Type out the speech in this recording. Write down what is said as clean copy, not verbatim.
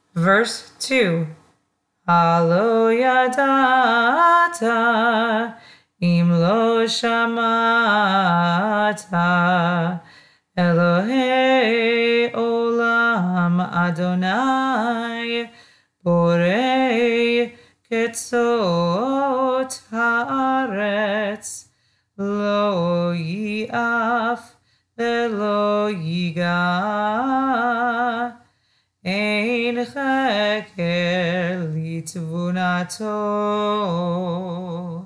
Verse 2. Halo yadata im lo shamata Elohei olam Adonai borei ketzot haaretz lo yi'af velo yiga ein cheker litvunato